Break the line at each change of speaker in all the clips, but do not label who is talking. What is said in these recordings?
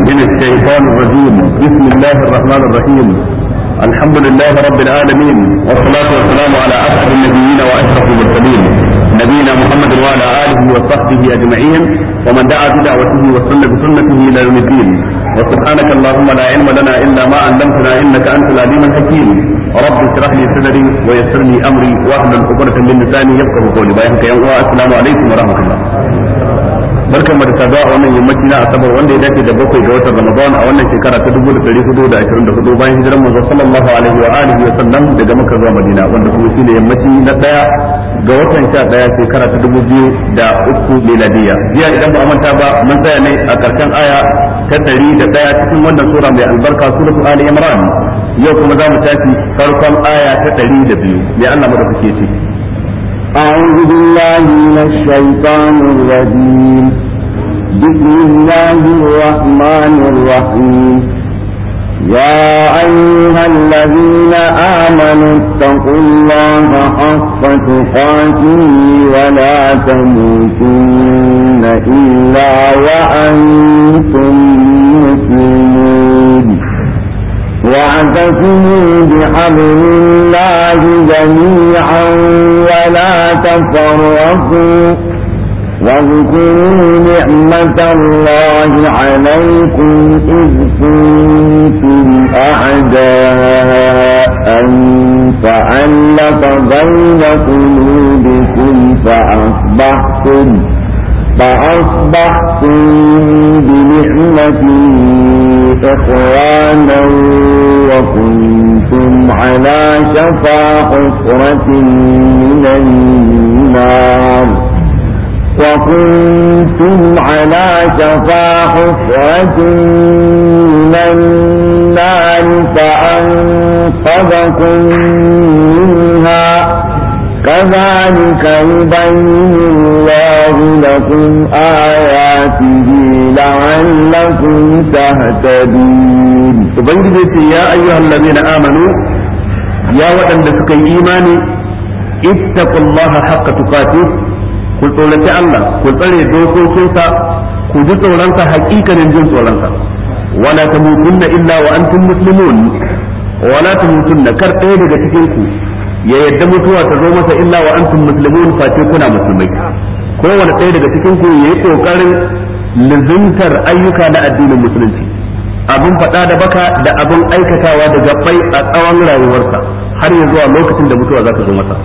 من الشيطان الرجيم. بسم الله الرحمن الرحيم. الحمد لله رب العالمين، والصلاة والسلام على أسعد النبيين وأشرف المرسلين نبينا محمد وعلى آله وصحبه أجمعين، ومن دعا بدعوته وسن بسنته إلى يوم الدين. وسبحانك اللهم لا علم لنا إلا ما علمتنا إنك أنت العليم الحكيم. رب اشرح لي صدري ويسر لي أمري واحلل عقدة من لساني يفقهوا قولي. السلام عليكم ورحمة الله. barkan mu da saduwa a wannan yammaci na asabar wanda ya dace da 7 ga watan Ramadan a wannan shekara ta 1424 bayan hijiran manzo sallallahu alaihi wa alihi wa sallam daga Makka zuwa Madina, wanda kuma shine yammaci na 1 ga watan 11 shekara ta 2003 miladiya. Jiya idan ba a manta ba mun tsaya ne a karshen aya ta 101 cikin wannan sura mai albarka suratu Ali Imran. Yau kuma za mu tafi farkon aya ta 102. Ya Allah madaukake ce
أعوذ بالله من الشيطان الرجيم. بسم الله الرحمن الرحيم. يا أيها الذين آمنوا اتقوا الله حق تقاته ولا تموتن إلا وأنتم مسلمون. واعتصموا بحبل الله جميعا ولا تفرقوا واذكروا نعمة الله عليكم إذ كنتم أعداء فألف بين قلوبكم فأصبحتم بنعمته إخوانا وكنتم على شفا حفرة من النار فأنقذكم منها كذلك يبين الله لكم آياته لعلكم تهتدون.
وبنجد يا أيها الذين آمنوا يا وطن لسكي إيماني اتقوا الله حق تقاته. قل قولة الله قل قولة دوكو كنسا قل قولة حقيقة ننجل قولة ولا تموتن إلا وأنتم مسلمون. ولا تموتن كرتين لتكنكو ya yadda mutuwa ta zo masa illa wa antum muslimun, face kuna musulmai. kowane ɗaya daga cikin ku yayi kokarin lizuntar ayyuka na addinin musulunci, abin faɗa da baka da abin aikatawa da gabbai a tsawon rayuwarsa har ya zuwa lokacin da mutuwa za ta zo masa.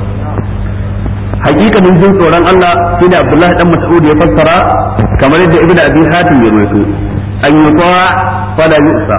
hakikanin jin tsoron Allah shine Abdullahi dan Mas'ud ya fassara kamar yadda Ibn Abi Hatim ya rawaito, an yuta fala yusa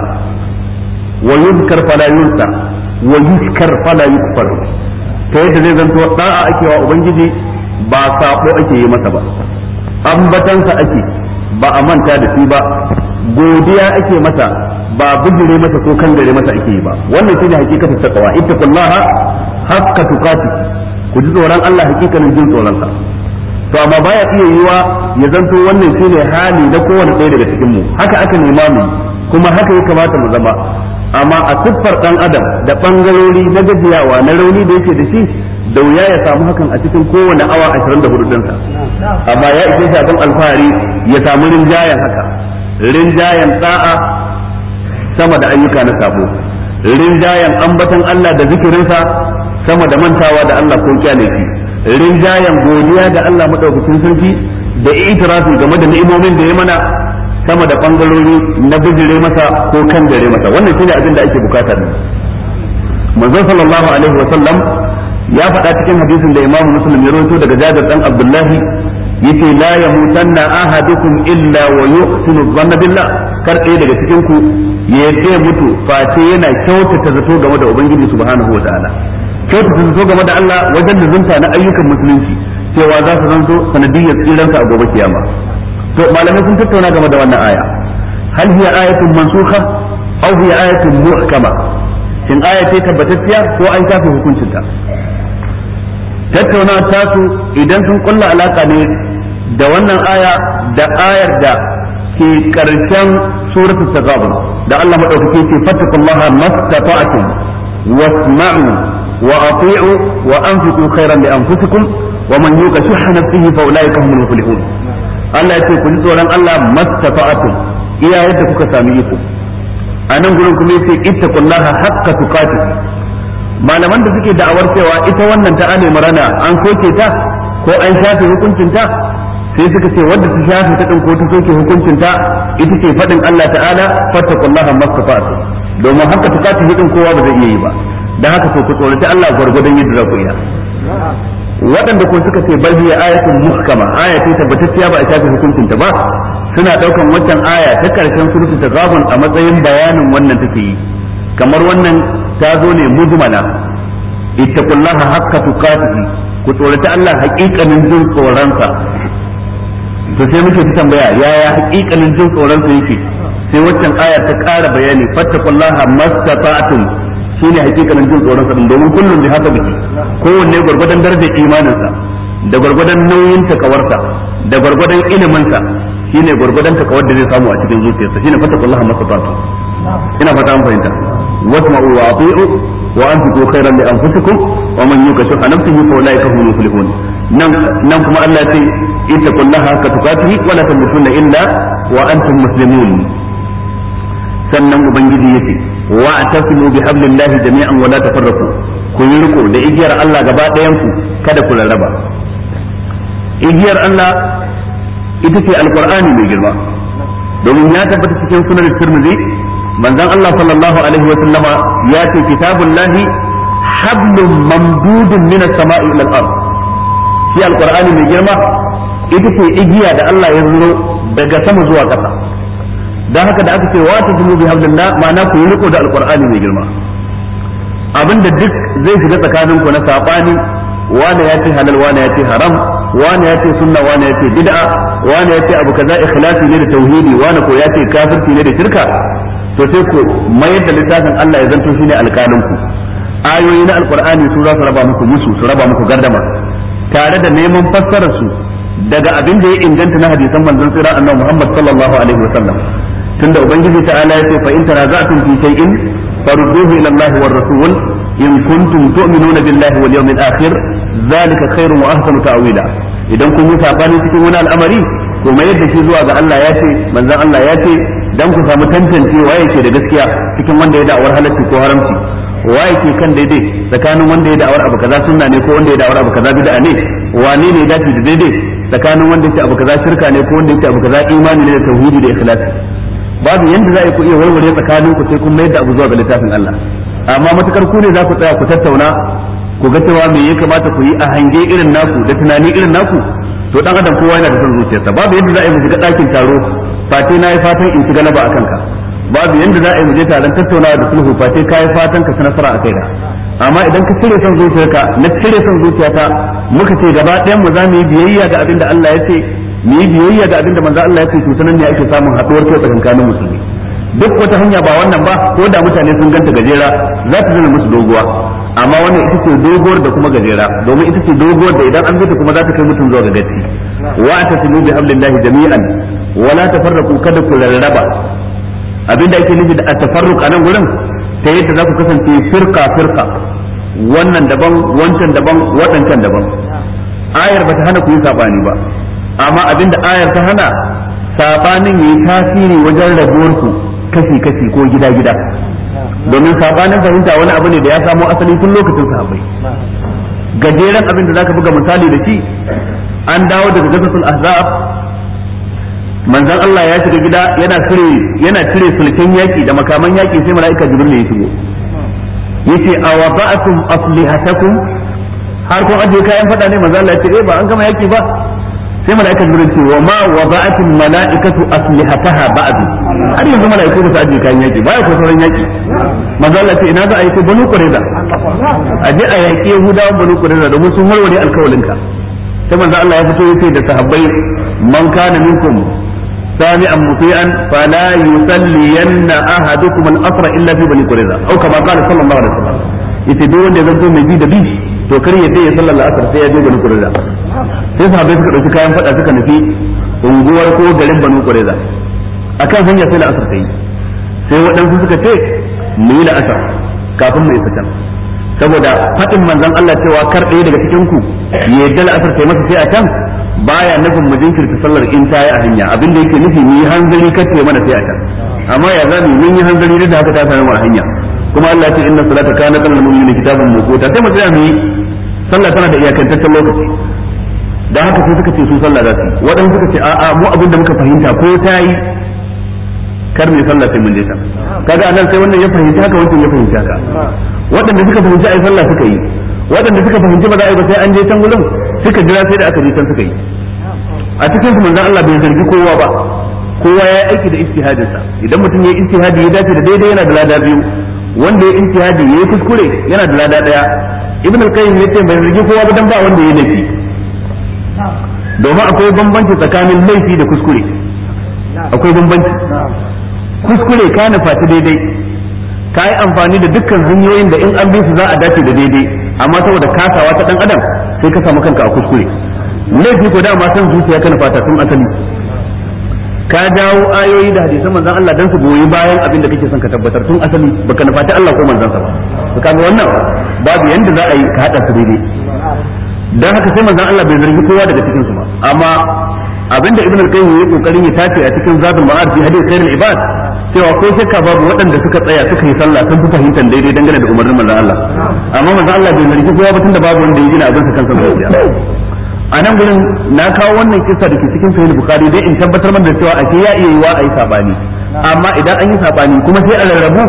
wa yuzkar fala yunsa wa yuskar fala yukfar. ta yadda zai zanto da'a ake wa ubangiji ba sabo ake yi masa ba, ambatansa ake ba a manta da shi ba, godiya ake masa ba bijire masa ko kangare masa ake yi ba. wannan shine hakikatin taqwa, ittaqullaha haqqa tuqati, ku ji tsoron Allah hakikanin jin tsoron sa. to amma baya iya yiwa ya zanto wannan shine hali na kowane ɗaya daga cikin mu, haka aka nema mu kuma haka ya kamata mu zama. amma a siffar dan adam da bangarori na gajiyawa na rauni da yake da shi, da wuya ya samu hakan a cikin kowane awa 24 dinsa. amma ya ishe shi abin alfahari ya samu rinjayen haka, rinjayen da'a sama da ayyuka na sabo, rinjayen ambatan Allah da zikirinsa sama da mantawa da Allah ko kyale shi, rinjayen godiya da Allah madaukakin sarki da itirafi game da ni'imomin da ya mana sama da bangarori na bijire masa ko kan gare masa. wannan shine abin da ake bukata ne. manzon sallallahu alaihi wa sallam ya faɗa cikin hadisin da Imam Muslim ya rawaito daga Jabir dan Abdullah, yace la yamutanna ahadukum illa wa yuhsinu dhanna billah. kar ɗaya daga cikin ku ya yadda mutu face yana kyautata zato game da ubangiji subhanahu wa ta'ala, kyautata zato game da Allah wajen luzunta na ayyukan musulunci cewa za su zanto sanadiyyar tsiranka a gobe kiyama. to malamai sun tattauna game da wannan aya, hal hiya ayatun mansukha aw hiya ayatun muhkama, shin aya ce tabbatacciya ko an kafe hukuncinta. tattauna ta su idan sun kulla alaka ne da wannan aya da ayar da ke karshen suratul taghabun da Allah madaukake ce fattaqullaha mastata'tum wasma'u wa ati'u wa anfiqu khairan li anfusikum wa man yuqa shuhha nafsihi fa ulaika humul muflihun. Allah ya ce ku ji tsoron Allah mastata'tum iya yadda kuka sami iko. A nan gurin kuma yace ittaqullaha haqqa tuqatih. Malaman da suke da'awar cewa ita wannan ta Ali Imran an soke ta ko an shafe hukuncin ta, sai suka ce wanda ta shafe ta din ko ta soke hukuncin ta ita ce fadin Allah ta'ala fattaqullaha mastata'tum, domin haqqa tuqatih din kowa ba zai iya yi ba, dan haka to ku tsoraci Allah gurgurdan yadda za ku iya. Waɗanda ko suka ce bal hiya ayatun muhkama, aya ce tabbatacciya ba a shafe hukuncin ta ba, suna daukan wancan aya ta karshen suratul taghabun a matsayin bayanin wannan take yi, kamar wannan ta zo ne mujmala, ittaqullaha haqqa tuqatih, ku tsorata Allah haƙiƙanin jin tsoronsa. To sai muke ta tambaya yaya haƙiƙanin jin tsoronsa yake, sai wancan aya ta ƙara bayani fattaqullaha mastata'tum, shine haƙiƙanin jin tsoronsa din, domin kullum bi haka biki kowanne gwargwadon darajar imaninsa da gwargwadon nauyin takawarsa da gwargwadon iliminsa shine gwargwadon takawar da zai samu a cikin zuciyarsa, shine fattaqullaha mastata'tum. ina fata an fahimta. wasma'u wa ati'u wa anfiqu khairan li anfusikum wa man yuka shuha nafsihi fa ulaika humul muflihun. nan kuma Allah ya ce ittaqullaha haqqa tuqatih wa la tamutunna illa wa antum muslimun. sannan ubangiji yace wa atasimu bihablillahi jami'an wa la tafarraqu, ku yi riko da igiyar Allah gaba ɗayan ku kada ku rarraba. igiyar Allah ita ce alqur'ani mai girma, domin ya tabbata cikin sunan Tirmidhi manzon Allah sallallahu alaihi wa sallama ya ce kitabullahi hablum mamdudun min as-sama'i ila al-ard. shi alqur'ani mai girma ita ce igiya da Allah ya zuro daga sama zuwa ƙasa. dan haka da aka ce wa tazmu bi hablillah ma'ana ku yi riko da alqur'ani mai girma. abinda duk zai shiga tsakanin ku na sabani, wani ya ce halal wani ya ce haram, wani ya ce sunna wani ya ce bid'a, wani ya ce abu kaza ikhlasi ne da tauhidi, wani ko ya ce kafirci ne da shirka, to sai ku mayar da littafin Allah ya zanto shine alƙalin ku. ayoyi na alqur'ani su za su raba muku musu, su raba muku gardama, tare da neman fassarar su daga abin da ya inganta na hadisan manzon tsira annabi Muhammad sallallahu alaihi wasallam. tunda ubangiji ta'ala ya ce fa in tanaza'tum fi shay'in farudduhu ila Allah war rasul in kuntum tu'minuna billahi wal yawmil akhir zalika khairun wa ahsanu ta'wila. idan kun yi sabani cikin wani al'amari to mai yadda shi zuwa ga Allah ya ce manzon Allah ya ce, dan ku samu tantance waye ke da gaskiya cikin wanda ya da'awar halacci ko haramci, waye ke kan daidai tsakanin wanda ya da'awar abu kaza sunna ne ko wanda ya da'awar abu kaza bid'a ne, wane ne dace da daidai tsakanin wanda ya ce abu kaza shirka ne ko wanda ya ce abu kaza imani ne da tauhidi da ikhlasi. babu yanda za ku iya warware tsakanin ku sai kun mayar da abu zuwa ga littafin Allah. amma matukar ku ne za ku tsaya ku tattauna ku ga cewa me ya kamata ku yi a hange irin naku da tunani irin naku, to dan adam kowa yana da son zuciyarsa. babu yanda za a yi mu shiga ɗakin taro fate na yi fatan in ci galaba a kanka, babu yanda za a yi mu je taron tattaunawa da sulhu fate ka yi fatan ka ci nasara a kai da. amma idan ka cire son zuciyarka na cire son zuciyata, muka ce gaba ɗayan mu za mu yi biyayya ga abin da Allah ya ce, mu yi biyayya ga abin da manzo Allah ya ce, to sanan ne ake samun haɗuwar kai tsakanin musulmi. duk wata hanya ba wannan ba, ko da mutane sun ganta gajera za ta zama musu doguwa, amma wannan ita ce doguwar da kuma gajera, domin ita ce doguwar da idan an bi ta kuma za ta kai mutum zuwa ga gaci. wa atasimu bi hablillahi jami'an wa la tafarraqu, kada ku rarraba. abinda ake nufi da at-tafarruq anan gurin ta yadda za ku kasance firqa firqa, wannan daban wancan daban waɗancan daban. ayar ba ta hana ku yi sabani ba, amma abinda ayar ta hana sabanin yi tasiri wajen rabuwar ku kashi-kashi ko gida-gida, domin sabanin fahimta wani abu ne da ya samo asali tun lokacin sahabbai. gajeren abin da zaka buga misali da shi, an dawo daga gasasul ahzab, manzon Allah ya shiga gida yana cire sulken yaki da makaman yaki, sai mala'ika jibril ya shigo yace awada'atum aslihatakum, har kun ajiye kayan fada ne? manzon Allah ya ce ba an gama yaki ba. sai mala'ika jibril ce wa ma wada'atil mala'ikatu aslihataha ba'd, har yanzu mala'iku ba su ajiye kayan yaki baya ko sauran yaki. manzo Allah ce ina za a yi ko banu qurayza, aje a yaki yahudawan banu qurayza domin sun warware alkawalinka. sai manzo Allah ya fito yace da sahabbai, man kana minkum sami'an muti'an fala yusalliyanna ahadukum al-asra illa fi bani qurayza, au kama qala sallallahu alaihi wasallam. yace duk wanda ya zanto mai bi da bi to kar ya dai ya sallar al-asr sai ya je bani qurayza. sai sahabbai suka dauki kayan fada suka nufi unguwar ko garin banu qurayza. akan hanya sai al-asr ta yi, sai waɗansu suka ce mu yi al-asr kafin mu isa can, saboda faɗin manzon Allah cewa kar ɗaya daga cikin ku ya yadda al-asr ta yi masa sai a can, baya nufin mu jinkirta sallar in ta yi a hanya abinda yake nufi mu yi hanzari kace mana sai a can amma ya zamu mun yi hanzari da haka ta samu a hanya kuma Allah ya ce inna salata kana lil mu'minina kitabun mawquta sai mu tsaya mu yi sallah tana da iyakantaccen lokaci dan haka sai suka ce su sallah za su waɗanda suka ce a'a mu abinda muka fahimta ko ta yi kar ne sallah sai mun je ta kaga anan sai wannan ya fahimta haka wannan ya fahimta haka waɗanda suka fahimci ai sallah suka yi waɗanda suka fahimci ba za a yi ba sai an je can gurin suka jira sai da aka je can suka yi a cikin su manzon Allah bai zargi kowa ba kowa ya aiki da ijtihadin sa idan mutum ya ijtihadi ya dace da daidai yana da lada biyu wanda ya ijtihadi ya kuskure yana da lada daya ibn al-qayyim yace bai zargi kowa ba dan ba wanda ya laifi domin akwai bambanci tsakanin laifi da kuskure akwai bambanci kuskure ka nufaci daidai ka yi amfani da dukkan hanyoyin da in an bi su za a dace da daidai amma saboda kasawa ta dan adam sai ka samu kanka a kuskure laifi ko dama san zuciya kana fata tun asali ka dawo ayoyi da hadisan manzon Allah dan su goyi bayan abin da kake son ka tabbatar tun asali baka nufata Allah ko manzon sa ba to kaga wannan babu yanda za a yi ka hada su daidai dan haka sai manzon Allah bai zargi kowa daga cikin su ba amma abinda ibn al-qayyim yayi kokarin ya tace a cikin zadul ma'ad fi hadith khairul ibad cewa ko shakka babu waɗanda suka tsaya suka yi sallah sun fi fahimtar daidai dangane da umarnin manzon Allah amma manzon Allah bai zargi kowa ba tunda babu wanda ya gina abin sa kansa ba a nan gurin na kawo wannan kissa da ke cikin sahih bukhari dai in tabbatar mana da cewa ake ya iya yiwa a yi sabani amma idan an yi sabani kuma sai a rarrabu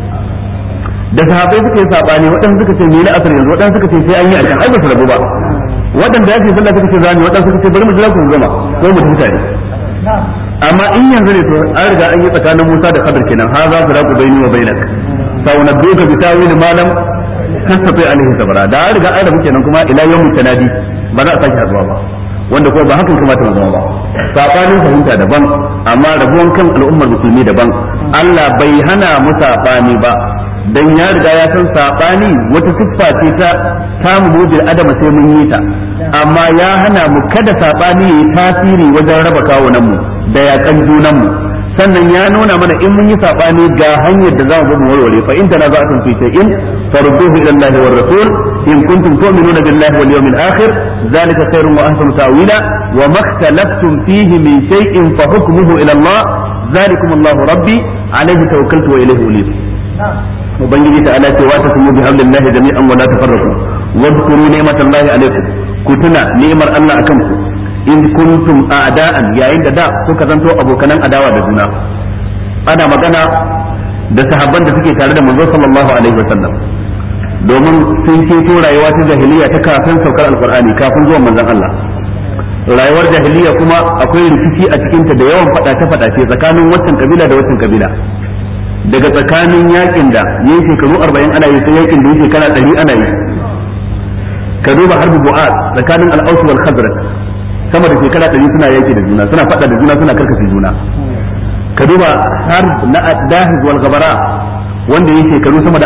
da sahabbai suka yi sabani waɗanda suka ce ni na asar yanzu waɗanda suka ce sai an yi a can ai ba su rabu ba waɗanda yake sallah suka ce zani waɗanda suka ce bari mu jira ku gama ko mu tuta ne amma in yanzu ne to an riga an yi tsakanin Musa da Khadir kenan ha za su raku baini wa bainak fa unabbiuka bi tawil ma lam tasfi alaihi sabra da an riga an rabu kenan kuma ila yawmut tanadi ba za a sake hazuwa ba wanda kuma ba hakan kamata mu zama ba sabanin fahimta daban amma rabuwan kan al'ummar musulmi daban Allah bai hana mu sabani ba dan ya riga ya san sabani wata siffa ce ta samu mujil adama sai mun yi ta amma ya hana mu kada sabani yayi tasiri wajen raba kawunan mu da yakan junan mu sannan ya nuna mana in mun yi sabani ga hanyar da za mu bi warware fa in tanaza'tum fi shay'in farudduhu ila Allah war rasul in kuntum tu'minuna billahi wal yawmil akhir zalika khairun wa ahsanu ta'wila wa ma ikhtalaftum fihi min shay'in fa hukmuhu ila Allah zalikum Allah rabbi alayhi tawakkaltu wa ilayhi unib ubangiji ta ala ce wa tasmu bi hablillahi jami'an wa la tafarraqu wadhkuru ni'matallahi alaykum ku tuna ni'mar Allah akan ku in kuntum a'da'an yayin da kuka zanto abokanan adawa da juna ana magana da sahabban da suke tare da manzo sallallahu alaihi wasallam domin sun ceto rayuwa ta jahiliya ta kafin saukar alqur'ani kafin zuwan manzon Allah rayuwar jahiliya kuma akwai rikici a cikin ta da yawan fadace tsakanin waccan kabila da waccan kabila daga tsakanin yakin da yayin shekaru 40 ana yi sai yakin da yake kana 100 ana yi ka duba harbu bu'ad tsakanin al-aws wal khazraj sama da shekara 100 suna yaki da juna suna fada da juna suna karkashe juna ka duba har na dahiz wal gabara wanda yake shekaru sama da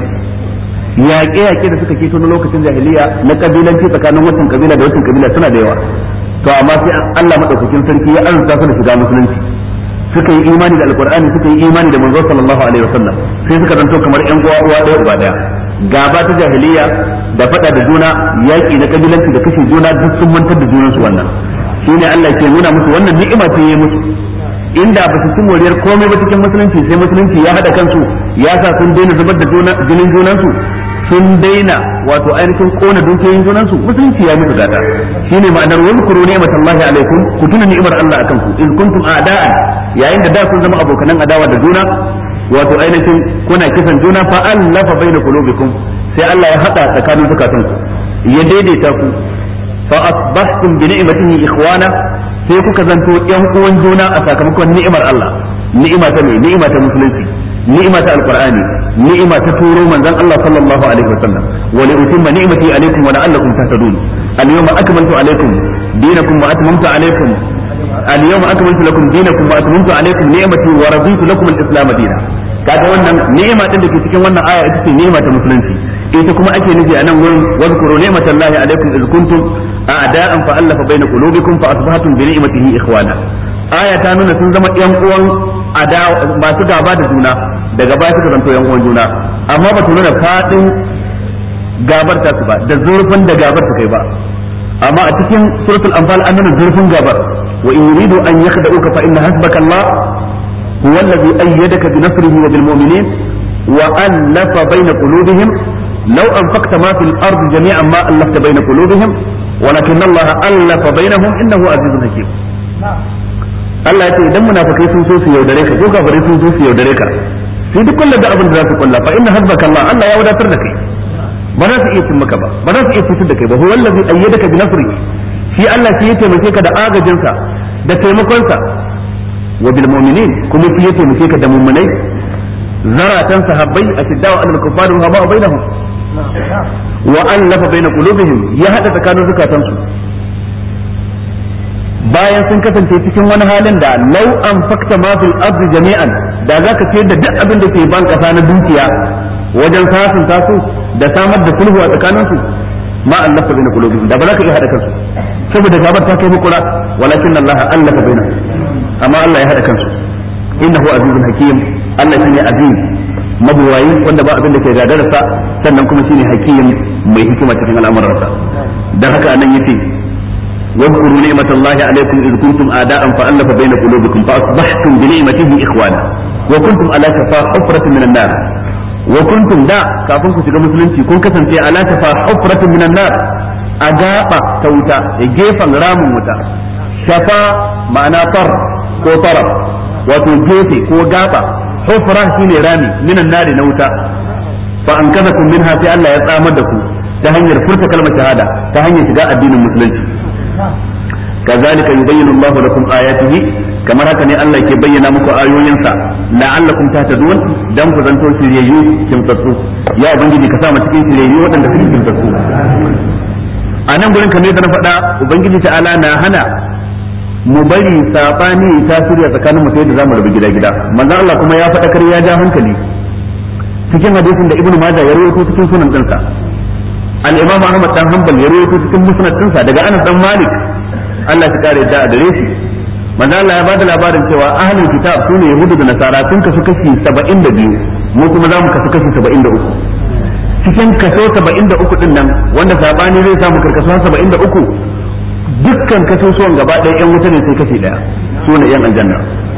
40 yaƙe da suka keto na lokacin jahiliya na kabilanci tsakanin wancan kabila da wancan kabila suna da yawa to amma sai Allah madaukakin sarki ya arzuta su da shiga musulunci suka yi imani da alqur'ani suka yi imani da manzo sallallahu alaihi wasallam sai suka zanto kamar ƴan uwa ɗaya uba ɗaya gaba ta jahiliya da fada da juna yaƙi na kabilanci da kashe juna duk sun mantar da junan su wannan shine Allah ke nuna musu wannan ni'ima ce yayi musu inda ba su ci moriyar komai ba cikin musulunci sai musulunci ya hada kansu ya sa sun daina zubar da jinin junansu sun daina wato ainihin kona dukiyoyin junansu musulunci ya musu gata shine ma'anar wazkuru ni'matallahi alaikum ku tuna ni'imar Allah akan ku in kuntum a'da'an yayin da kun zama abokanan adawa da juna wato ainihin kuna kisan juna fa allafa baina qulubikum sai Allah ya hada tsakanin zukatanku ya daidaita ku fa asbahtum bi ni'matihi ikhwana sai kuka zanto yan uwan juna a sakamakon ni'imar Allah ni'ima ta ne ni'ima ta musulunci ni'ima ta alqur'ani ni'ima ta turo manzon Allah sallallahu alaihi wasallam wa li utimma ni'mati alaykum wa la'allakum tahtadun al-yawma akmaltu alaykum dinakum wa atmamtu alaykum al-yawma akmaltu lakum dinakum wa atmamtu alaykum ni'mati wa raditu lakum al-islam dinan kaga wannan ni'ima din da ke cikin wannan aya ita ce ni'ima ta musulunci ita kuma ake nufi a nan gurin wazkuru ni'matallahi alaikum iz kuntum a'da'an fa allafa baina qulubikum fa asbahtum bi ni'matihi ikhwana aya ta nuna sun zama yan uwan adawa masu gaba da juna daga baya suka zanto yan uwan juna amma ba ta nuna fadin gabar ta su ba da zurfin da gabar ta kai ba amma a cikin suratul anfal an nuna zurfin gabar wa in yuridu an yakhda'uka fa inna hasbaka Allah huwa alladhi ayyadaka bi nasrihi wa bil mu'minin wa alafa bayna qulubihim law anfaqta ma fil ardi jami'an ma alafta bayna qulubihim walakin Allah alafa bainahum innahu azizun hakim. Allah ya ce idan munafikai sun so su yaudare ka ko kafirai sun so su yaudare ka sai duk kullu da abin da za su kulla fa inna hasbaka Allah, Allah ya wadatar da kai ba za su iya cin maka ba za su iya cutar da kai ba huwa allazi ayyadaka bi nasrihi shi Allah shi ya taimake ka da agajinsa da taimakonsa wa bil mu'minin kuma shi ya taimake ka da mu'minai zaratan sahabbai ashiddaw alal kuffar wa ma bainahum wa allafa baina qulubihim ya hada tsakanin zukatansu bayan sun kasance cikin wani halin da law an fakta ma fil ardi jami'an da zaka ce da duk abin da ke ban kasa na dukiya wajen sasun tasu da samar da sulhu a tsakaninsu ma allafa baina qulubihim da ba za ka iya hada kansu saboda gabar ta kai mukura walakin Allah allafa baina amma Allah ya hada kansu innahu azizun hakim Allah shine aziz mabuwayi wanda ba abin da ke gadarsa sannan kuma shine hakim mai hikima cikin al'amuransa dan haka anan yace واذكروا نعمة الله عليكم إذ كنتم أعداء فألف بين قلوبكم فأصبحتم بنعمته إخوانا وكنتم على شفا حفرة من النار وكنتم دا كافن كنت مسلمتي كن كسنتي على شفا حفرة من النار أجابا توتا جيفا رام متا شفا معنى طر كو طرف وتو جيفي كو جابا حفرة شيني رامي من النار نوتا فأنقذكم منها في الله يتعامدكم تهنير فرصة كلمة شهادة تهنير شجاع الدين المسلم كذلك يبين الله لكم آياته كما هكذا الله يبين مكو آيوينسا لعلكم تهتدون دم كذنتو سيريو كمتسو يا ubangiji ka sa mu cikin sirriyu wadanda suke kimtsu anan gurin kamar yadda na faɗa ubangiji ta'ala na hana mu bari sabani tasiri tsakanin mu sai da zamu rabu gida manzo Allah kuma ya faɗa kar ya ja hankali cikin hadisin da ibnu majah ya rawaito cikin sunan dinsa al-imam ahmad dan hanbal ya rawaito cikin musnad dinsa daga anas dan malik Allah ya kare da gare shi manzo Allah ya bada labarin cewa ahlul kitab sune yahudu da nasara sun kasu kashi 72 mu kuma zamu kasu kashi 73 cikin kaso 73 din nan wanda sabani zai samu karkaso 73 dukkan kasusuwan gaba ɗaya yan wuta ne sai kashi daya sune yan aljanna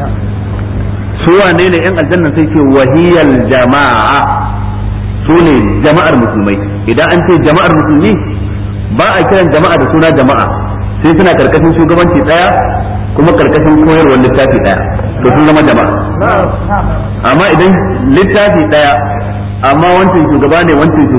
su wane ne yan aljanna sai ce wahiyal jama'a sune jama'ar musulmai idan an ce jama'ar musulmi ba a kiran jama'a da suna jama'a sai suna karkashin shugabanci daya kuma karkashin koyarwar littafi daya to sun zama jama'a amma idan littafi daya amma wancan shugaba ne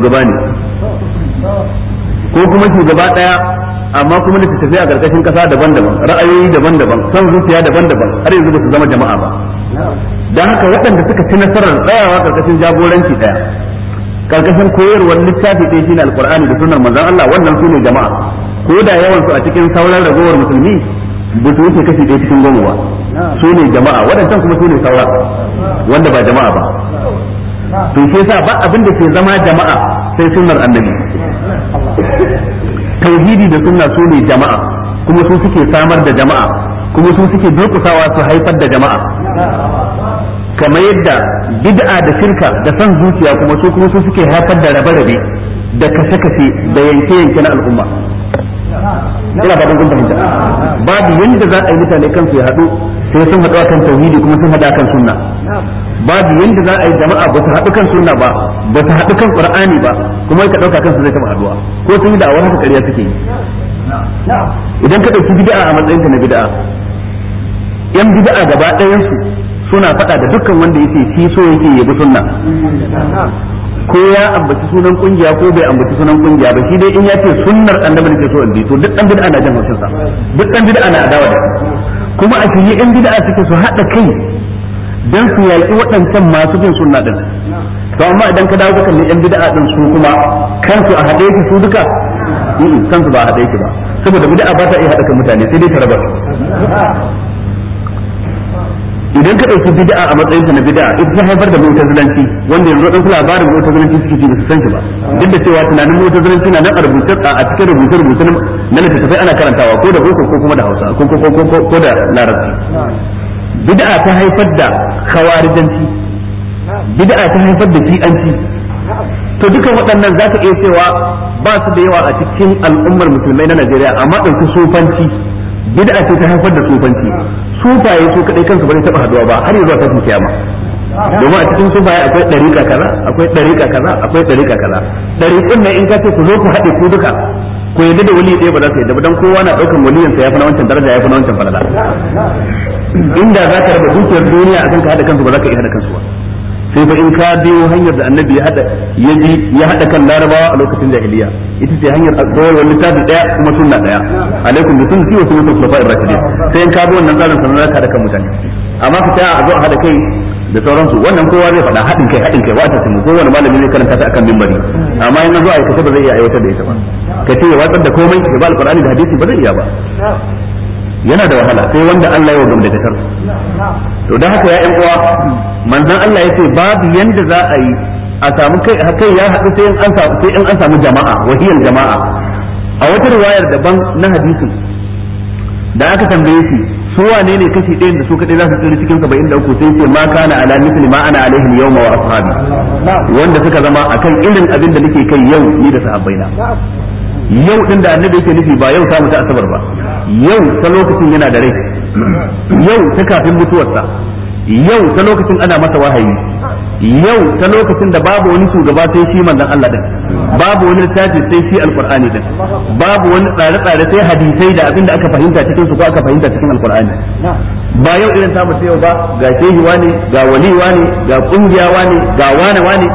ko kuma shugaba daya amma kuma da tafi a karkashin kasa daban-daban ra'ayoyi daban-daban son zuciya daban-daban har yanzu ba su zama jama'a ba dan haka waɗanda suka ci nasarar tsayawa karkashin jagoranci daya karkashin koyarwar littafi ɗaya shine alqur'ani da sunnar manzon Allah wannan sune jama'a ko da yawan su a cikin sauran ragowar musulmi ba su wuce kashi ɗaya cikin goma ba su ne jama'a waɗancan kuma su ne saura wanda ba jama'a ba to shi yasa ba abin da ke zama jama'a sai sunnar annabi tauhidi da sunna su ne jama'a kuma su suke samar da jama'a kuma su suke durƙusawa su haifar da jama'a kamar yadda bid'a da shirka da san zuciya kuma su suke haifar da rabe-rabe da kashe-kashe da yanke-yanke na al'umma ina fatan kun fahimta babu yanda za a yi mutane kansu ya haɗu sai sun haɗu kan tauhidi kuma sun haɗu kan sunna babu yanda za a yi jama'a ba su haɗu kan sunna ba su haɗu kan qur'ani ba kuma ka ɗauka kansu zai taɓa haɗuwa ko sun yi da'awar haka ƙarya suke yi idan ka ɗauki bid'a a matsayin ta na bid'a yan bid'a gaba ɗayan su suna faɗa da dukkan wanda yake shi so yake yabi sunna ko ya ambaci sunan kungiya ko bai ambaci sunan kungiya ba shi dai in ya ce sunnar annabi ne so in bi to duk dan bid'a na jan haushin sa duk dan bid'a na adawa da kuma a cikin yan bid'a suke su hada kai dan su yaki waɗancan masu bin sunna din to amma idan ka dawo kan yan bid'a din su kuma kansu a hade yake su duka kansu ba a hade yake ba saboda bid'a ba ta iya hada kan mutane sai dai ta raba idan ka dauki bid'a a matsayin ta na bid'a ita ta haifar da mu'tazilanci wanda yanzu dan labarin mu'tazilanci suke ji ba su san shi ba duk da cewa tunanin mu'tazilanci na nan a rubuce a cikin rubuce na littattafai ana karantawa ko da boko ko kuma da Hausa ko da Larabci bid'a ta haifar da khawarijanci bid'a ta haifar da shi'anci to dukan waɗannan zaka iya cewa ba su da yawa a cikin al'ummar musulmai na Najeriya, amma ɗauki sufanci bid'a ce ta haifar da sufanci. Sufaye su kadai kansu ba zai taɓa haduwa ba har yanzu ta kiyama, domin a cikin sufaye akwai ɗariƙa kaza akwai ɗariƙa kaza akwai ɗariƙa kaza. Ɗariƙun nan in ka ce ku zo ku haɗe ku duka ku yadda da wali ɗaya ba za su yadda ba, dan kowa na ɗaukan waliyansa ya fi na wancan daraja ya fi na wancan falala. Inda za ka raba dukiyar duniya akan ka haɗa kansu ba za ka iya haɗa kansu ba, sai fa in ka biyo hanyar da annabi ya hada kan larabawa a lokacin jahiliya, ita ce hanyar dawar littafi daya kuma sunna daya, alaikum bi sunnati wa sunnati khulafa'ir rashidin. Sai in ka bi wannan tsarin sanan za ka hada kan mutane, amma ka ta a zo a hada kai da sauransu wannan kowa zai faɗa haɗin kai wata sun kowane malami zai karanta ta akan mimbari, amma in zo a aikata ba zai iya aiwatar da ita ba. Ka ce ya watsar da komai ya ba alqur'ani da hadisi ba zai iya ba, yana da wahala sai wanda Allah ya wa gamdakatar. To dan haka ya ƴan uwa, manzon Allah yace babu yanda za a yi a samu kai ya haɗu sai in an samu jama'a, wahiyar jama'a. A wata riwayar daban na hadisin da aka tambaye shi su wane ne kashi ɗayan da su kaɗai za su tsiri cikin 73, sai ce ma kana ala mithli ma ana alaihi yawma wa ashabi, wanda suka zama akan irin abin da nake kai yau ni da sahabbaina. Yau din da annabi yake nufi ba yau ta mutu asabar ba, yau ta lokacin yana da rai, yau ta kafin mutuwarsa, yau ta lokacin ana masa wahayi, yau ta lokacin da babu wani shugaba sai shi manzon Allah din, babu wani littafi sai shi alqur'ani din, babu wani tsare-tsare sai hadisai da abinda aka fahimta cikin su ko aka fahimta cikin alqur'ani. Ba yau irin ta mutu yau ba, ga shehi wani, ga wali wani, ga kungiya wani, ga wani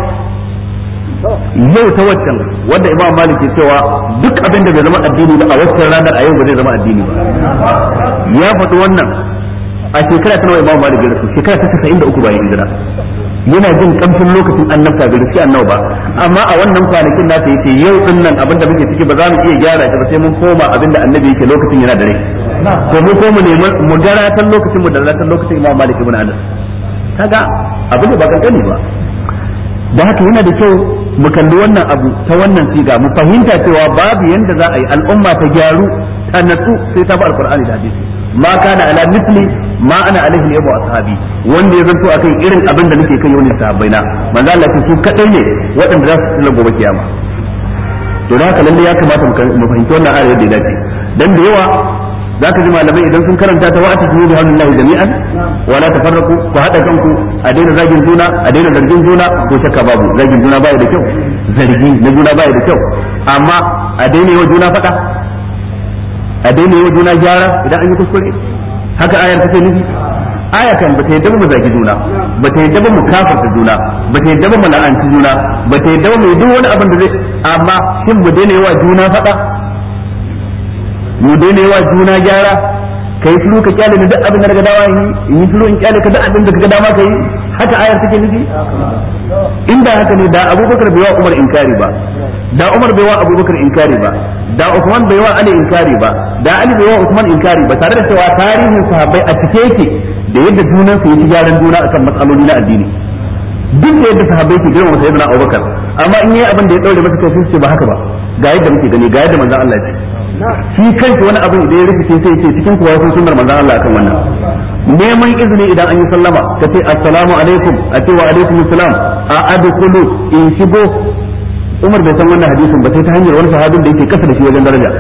yau ta waccan wanda Imam Malik ke cewa duk abin da bai zama addini ba a waccan ranar a yau ba zai zama addini ba. Ya faɗi wannan a shekara ta nawa Imam Malik ya rasu, shekara ta 93 bayan hijira. Yana jin kamfin lokacin annabta da riski annabi ba, amma a wannan kwanakin nasa yace yau din nan abin da muke ciki ba za mu iya gyara shi ba sai mun koma abin da annabi yake lokacin yana da rai. To mu ko mu neman mu garatan lokacin mu da ratan lokacin Imam Malik ibn Anas. Kaga abin da ba kankani ba. Da haka yana da kyau mu kalli wannan abu ta wannan siga, mu fahimta cewa babu yanda za a yi al'umma ta gyaru ta natsu sai ta bi alqur'ani da hadisi. Ma kana ala mithli ma ana alaihi yawma ashabi, wanda ya zanto akan irin abin da nake kai wani sahabbaina, manzo Allah ce su kadai ne waɗanda za su tsira gobe kiyama. To da haka lalle ya kamata mu fahimci wannan ayar da ya dace, dan da yawa zaka ji malamai idan sun karanta ta wa'ata su bi hadillahi jami'an wala tafarraqu, ku hada kanku a daina zagin juna a daina zargin juna, ko shakka babu zagin juna baya da kyau, zargi na juna baya da kyau, amma a daina yawa juna fada, a daina yawa juna gyara idan an yi kuskure. Haka ayar take nufi. Aya kan bata yadda mu zagi juna, bata yadda mu kafarta juna, bata yadda mu la'anci juna, bata yadda mu duk wani abin da zai, amma shin mu daina yawa juna fada, mu daina yawa juna gyara, kai shiru ka kyale duk abin da daga dawa yi shiru in kyale ka duk abin da kaga dama kai. Haka ayar take nufi. Inda haka ne da Abubakar bai wa Umar inkari ba, da Umar bai wa Abubakar inkari ba, da Uthman bai wa Ali inkari ba, da Ali bai wa Uthman inkari ba, tare da cewa tarihin sahabbai a cike yake da yadda junan su yi gyaran juna akan matsaloli na addini. Duk da yadda sahabbai ke girma sayyidina Abubakar, amma in yayi abin da ya daure masa kai sai ba haka ba, ga yadda muke gani, ga yadda manzon Allah ya ce. Shi kanshi wani abin idan ya rikice sai ce cikin kuwa sun sunnar manzon Allah akan wannan. Neman izini idan an yi sallama ka ce assalamu alaikum, a ce wa alaikum assalam, a adkhulu in shigo. Umar bai san wannan hadisin ba sai ta hanyar wani sahabin da yake kasa da shi wajen daraja.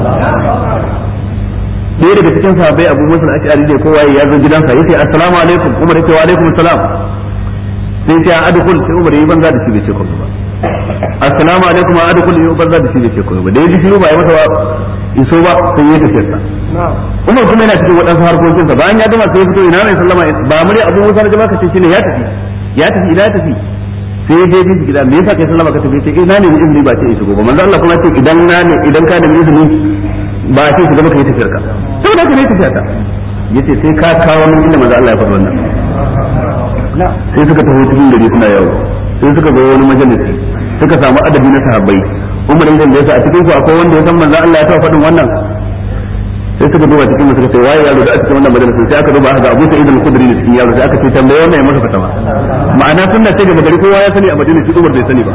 Ɗaya daga cikin sahabbai Abu Musa al-Ash'ari da kowa ya zo gidansa yace assalamu alaikum, Umar yace wa alaikum assalam. Sai ya adkhul, sai Umar yayi banza da shi bai ce komai ba. Assalamu alaikum wa adkhul, yayi banza da shi bai ce komai ba. Da yaji shi ba ya masa iso ba sai ya tafi sa. Umar kuma yana cikin wadansu harkokin sa, bayan ya gama sai ya fito ina ne sallama ba mu ne Abu Musa da jama'a kace shine ya tafi ina ya tafi. sai ya je bi gida me yasa kai sallama ka tafi sai ina ne izini ba ce in shigo ba manzo Allah kuma ce idan ka da izini ba ce shiga maka yi tafiyar ka sai da ka ne tafiya ta yace sai ka kawo min inda manzo Allah ya faɗa wannan sai suka tafi cikin gari suna yawo sai suka ga wani majalisi suka samu adabi na sahabbai Umar ibn Khattab a cikin su akwai wanda ya san manzo Allah ya taɓa faɗin wannan sai suka duba cikin suka ce waye yaro da a cikin wannan majalisin sai aka duba aka ga Abu Sa'id al-Khudri ne cikin yaro sai aka ce tambaye wannan ya masa fatawa ma'ana sunna ce ga gari kowa ya sani a majalisi Umar bai sani ba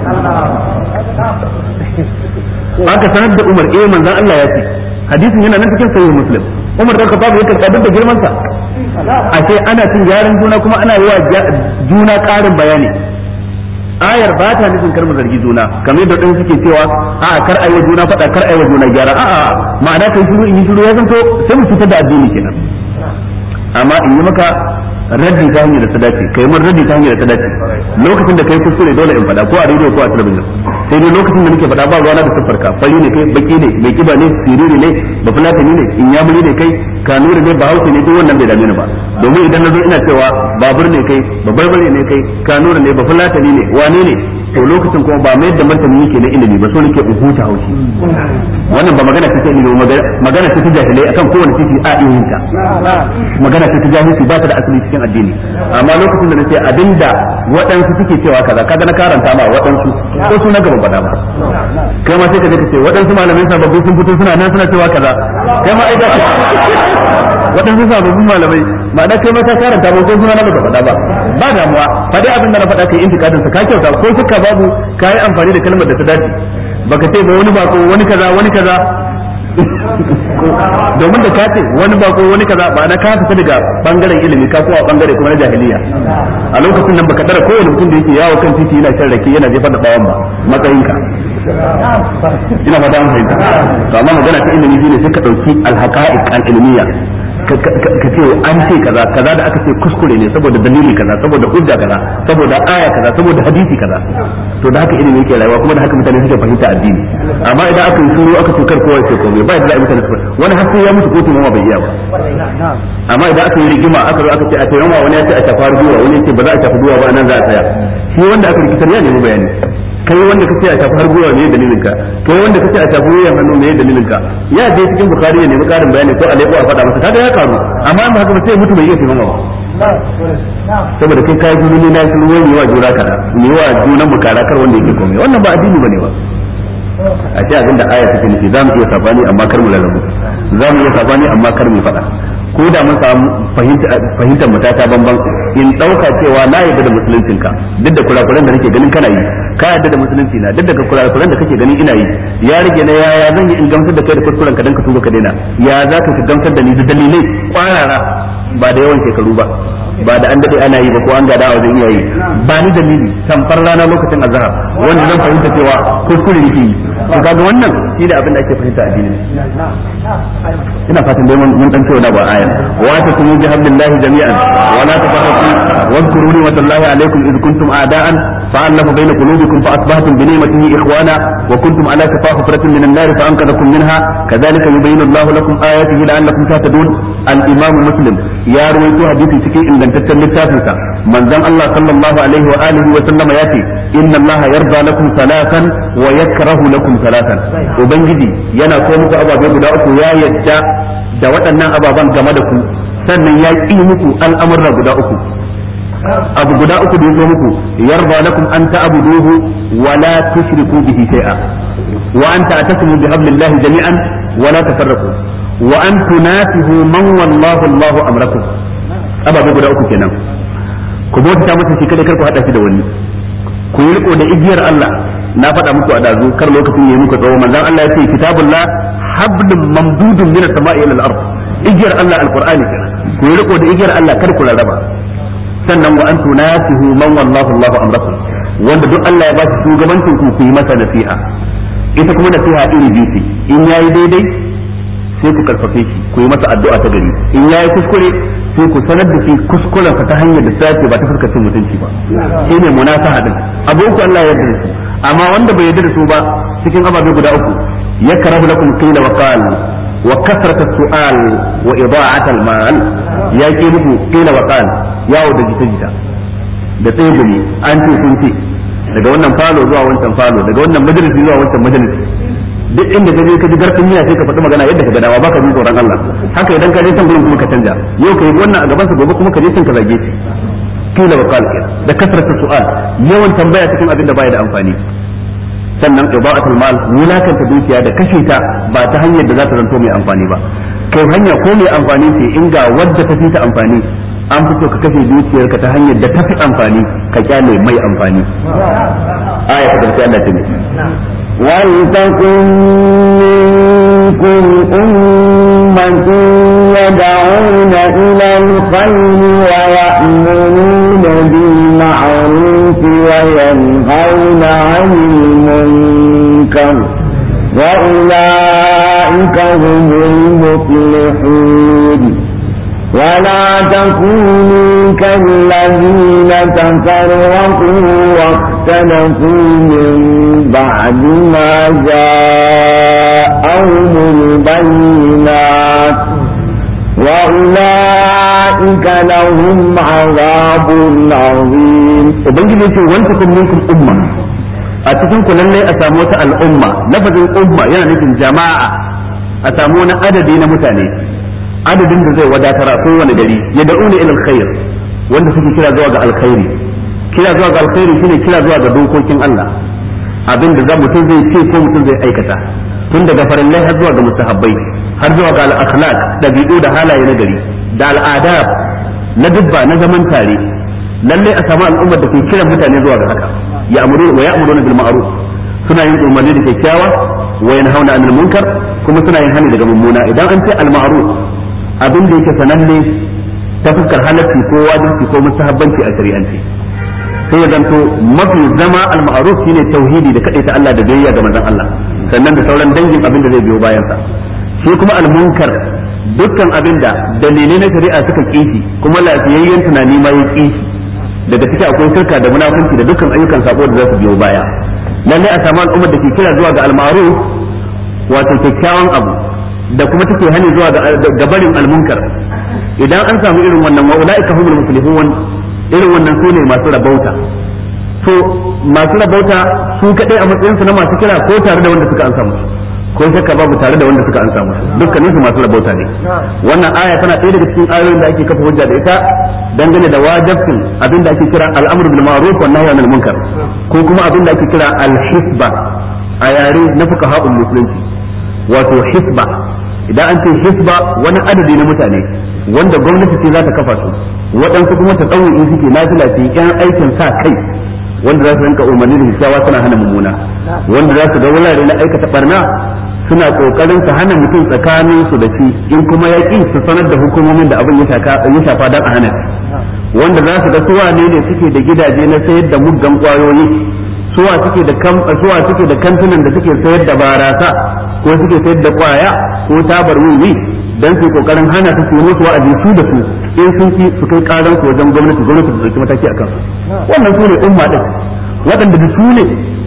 aka sanar da Umar manzo Allah ya ce hadisin yana nan cikin sahih Muslim Umar da Khattab yake kadar da girman sa a sai ana cin gyaran juna kuma ana yi wa juna karin bayani ayar ba ta nufin kar mu zargi juna kamar yadda dan suke cewa a kar ayi juna fada kar ayi juna gyara a ma'ana kai shiru in yi shiru ya zanto sai mu fitar da addini kenan amma in yi maka raddi ta hanyar da ta dace kai mun raddi ta hanyar da ta dace lokacin da kai kuskure dole in fada ko a rediyo ko a talabijin sai dai lokacin da nake fada ba ruwana da siffar ka fari ne kai baki ne mai kiba ne siriri ne ba fulatani ne in yamuri ne kai kanuri ne ba hausa ne duk wannan bai dame ni ba domin idan na zo ina cewa babur ne kai babarbare ne kai kanuri ne ba fulatani ne wane ne to lokacin kuma ba mai da martani yake na ilimi ba so nake in huta haushi wannan ba magana ce ta ilimi magana ce ta jahilai akan kowane titi a ihinta magana ce ta jahilci ba ta da asali cikin addini amma lokacin da nace abinda waɗansu suke cewa kaza kaga na karanta ma waɗansu ko su na gaba faɗa ba kai ma sai ka je ka ce waɗansu malamai sababbi sun fito suna nan suna cewa kaza kai ma ai da waɗansu sababbin malamai ma'ana kai ma ta karanta ba ko suna na baka faɗa ba damuwa faɗi abin da na faɗa kai intikadin sa ka kyauta ko suka babu kai amfani da kalmar da ta dace baka ce ba wani bako wani kaza domin da ka ce wani bako wani kaza ba na ka fita daga bangaren ilimi ka kowa bangare kuma na jahiliya a lokacin nan baka dara kowane mutum da yake yawo kan titi yana shan rake yana jefar da bawan ba matsayinka ina fata an fahimta to amma magana ta ilimi shine sai ka dauki alhaqa'iq al-ilmiya ka ce an ce kaza da aka ce kuskure ne saboda dalili kaza saboda hujja kaza saboda aya kaza saboda hadisi kaza to da haka ilimi yake rayuwa kuma da haka mutane suke fahimta addini amma idan aka yi shiru aka tukar kowa ce komai ba da mutane su wani har sai ya mutu kotu ma bai iya ba amma idan aka yi rigima aka zo aka ce a tayyama wani ya ce a shafar duwa wani ya ce ba za a shafa duwa ba nan za a tsaya shi wanda aka rikitar ya nemi bayani kai wanda kace a tafi har gwiwa ne dalilin ka kai wanda kace a tafi wuyan hannu ne dalilin ka ya je cikin bukhari ya nemi karin bayani ko alaiku a faɗa masa kaga ya karu amma in haka ba sai mutu bai iya taimama ba saboda kai kai juru ne na shiru wani wa jura kada ne wa junan mu kara kar wanda yake komai wannan ba addini bane ba a ce abinda aya take nufi za mu iya sabani amma kar mu lalabu za mu iya sabani amma kar mu faɗa ko da mun samu fahimtar mu ta banban in dauka cewa na yarda da musuluncin ka duk da kurakuran da nake ganin kana yi ka yarda da musulunci na duk da kurakuran da kake ganin ina yi ya rage na yaya zan yi in gamsar da kai da kuskuren ka dan ka tuba ka daina ya za ka gamsar da ni da dalilai kwarara ba da yawan shekaru ba ba da an dade ana yi ba ko an gada a wajen iyaye ba ni dalili tamfar rana lokacin azhar wanda zan fahimta cewa kuskure nake yi to kaga wannan shi da abin da ake fahimta a addini ina fatan dai mun dan cewa da ba aya wa tasmu bi hablillahi jami'an wa la tafarraqu wadhkuru ni'matallahi alaykum id kuntum a'da'an fa'alafa bayna qulubikum fa asbahtum bi ni'matihi ikhwana wa kuntum ala shafa hufratin minan nar fa anqadhakum minha kadhalika yubayyinu Allahu lakum ayatihi la'allakum tahtadun al-imam muslim ya rawaito hadisi cikin ingantaccen littafin sa manzon Allah sallallahu alaihi wa alihi wa sallama yace inna Allah yarda lakum salatan wa yakrahu lakum salatan ubangiji yana so muku ababe guda uku ya yadda da waɗannan ababan game da ku sannan ya ƙi muku al'amurra guda uku abu guda uku da ya zo muku yarda lakum an ta'buduhu wa la tushriku bihi shay'a wa an ta'tasimu bi hablillahi jami'an wa la tafarraqu wa an tunasihu man wallahu Allahu amrakum ababe guda uku kenan ku bauta masa shi kada kar ku hada shi da wani ku yi riko da igiyar Allah na faɗa muku a dazu kar lokacin yayi muku tsawo manzon Allah ya ce kitabullah hablum mamdudun min as-sama'i ila al-ard igiyar Allah alqur'ani kenan ku yi riko da igiyar Allah kar ku rarraba sannan wa antu nasihu man wallahu Allahu amrakum wanda duk Allah ya ba shi shugabancin ku yi masa nasiha ita kuma nasiha iri biyu ce in yayi daidai sai ku karfafe shi ku yi masa addu'a ta gari in yayi kuskure sai ku sanar da shi kuskuren sa ta hanyar da sace ba ta fuskar cin mutunci ba shine munasaha din abu uku Allah ya yarda da su amma wanda bai yarda da su ba cikin ababe guda uku yakrahu lakum qila wa qal wa kasrat as-su'al wa ida'at al-mal ya ke muku qila wa qal yawo da jita da tsegumi an ce sun ce daga wannan falo zuwa wancan falo daga wannan majalisi zuwa wancan majalisi duk inda ka je ka ji garfin miya sai ka faɗi magana yadda ka ga dama baka jin tsoron Allah haka idan ka je can gurin kuma ka canja yau ka yi wannan a gaban sa gobe kuma ka je can ka zage shi kila wa qal da kasratu su'al yawan tambaya cikin abin da baya da amfani sannan ibadatul mal wulakanta dukiya da kashe ta ba ta hanyar da za ta zanto mai amfani ba kai hanya ko mai amfani ce in ga wadda ta fi ta amfani an fito ka kashe dukiyarka ta hanyar da ta fi amfani ka kyale mai amfani aya ta karshe Allah ta ne
ولتكن منكم أمة يدعون إلى الخير ويأمرون بالمعروف وينهون وينهون عن المنكر وأولئك هم المفلحون ولا تكونوا كالذين تفرقوا واختلفوا من بعد ما جاءهم البينات وأولئك لهم عذاب عظيم.
وبنجي نقول ولتكن منكم أمة أتكن كلنا أساموت الأمة لفظ الأمة يعني نفهم جماعة أسامونا عددين متاني adadin da zai wadatar a kowane gari ya da'una ila alkhair wanda suke kira zuwa ga alkhairi kira zuwa ga alkhairi shine kira zuwa ga dokokin Allah abinda za mutum zai ce ko mutum zai aikata tun daga farillai har zuwa ga mustahabbai har zuwa ga al-akhlaq dabi'u da halaye na gari da al'adab na dubba na zaman tare lalle a samu al'ummar da ke kiran mutane zuwa ga haka ya'muruna bil ma'ruf suna yin umarni da kyakkyawa wa yanhauna 'anil munkar kuma suna yin hani daga mummuna idan an ce al-ma'ruf abin da yake sananne ta fuskar halacci ko wajibi ko mustahabbanci a shari'ance sai ya zanto mafi zama al-ma'ruf shine tauhidi da kadaita Allah da biyayya ga manzon Allah sannan da sauran dangin abin da zai biyo bayan sa shi kuma al-munkar dukkan abin da dalilai na shari'a suka kishi kuma lafiyayyen tunani ma ya kishi daga cikin akwai shirka da munafunci da dukkan ayyukan sabo da za su biyo baya lalle a samu al'ummar da ke kira zuwa ga al-ma'ruf wato kyakkyawan abu da kuma take hani zuwa ga barin almunkar idan an samu irin wannan wa ulaika humul muflihun irin wannan sune masu rabauta to masu rabauta su kadai a matsayin su na masu kira ko tare da wanda suka ansa musu ko shakka babu tare da wanda suka ansa musu dukkanin su masu rabauta ne wannan aya tana ɗaya daga cikin ayoyin da ake kafa hujja da ita dangane da wajibin abinda ake kira al'amru bil ma'ruf wan nahyi anil munkar ko kuma abinda ake kira al-hisba a yare na fuqaha'ul musulunci wato hisba idan an ce hisba wani adadi na mutane wanda gwamnati ce za ta kafa su waɗansu kuma ta tsawon suke nafila ce yan aikin sa kai wanda za su rinka umarni da kyakkyawa suna hana mummuna wanda za su ga wurare na aikata barna suna kokarin su hana mutum tsakanin su da shi in kuma ya ki su sanar da hukumomin da abin ya shafa dan a hana wanda za su ga suwa ne suke da gidaje na sayar da muggan kwayoyi suwa suke da kantunan da suke sayar da barasa ko suke sayar da kwaya ko tabar wiwi dan su kokarin hana ta su musu wa'azi su da su in sun ki su kai karan su wajen gwamnati da dauki mataki akan su wannan su ne umma din waɗanda da su ne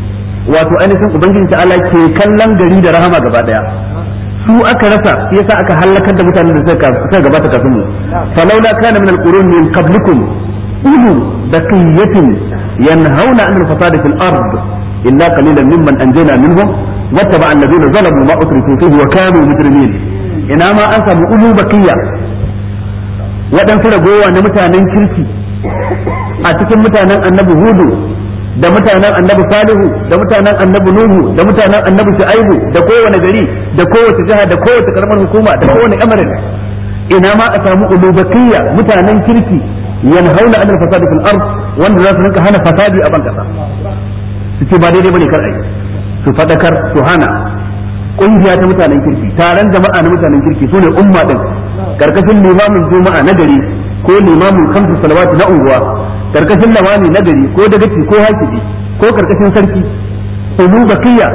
wato ainihin ubangiji ta Allah ke kallon gari da rahama gaba daya su aka rasa shi yasa aka halakar da mutanen da suka gabata kafin mu falaula kana min alqurun min qablikum ulu baqiyatin yanhauna 'anil fasadi fil ard illa qalilan mimman anjayna minhum wattaba'a alladhina zalamu ma utrifu fihi wa kanu mujrimin ina ma an samu ulu baqiya waɗansu ragowa na mutanen kirki a cikin mutanen annabi hudu da mutanen annabi salihu da mutanen annabi nuhu da mutanen annabi shu'aibu da kowane gari da kowace jiha da kowace karamar hukuma da kowane emirin ina ma a samu ulubakiyya mutanen kirki yanhauna anil fasadi fil ard wanda za su rinka hana fasadi a ban kasa su ce ba daidai bane kar ai su fadakar su hana kungiya ta mutanen kirki taron jama'a na mutanen kirki su ne umma din karkashin limamin juma'a na gari ko limamin kamsu salawatu na unguwa karkashin lamani na gari ko dagaci ko hakiki ko karkashin sarki ulu bakiya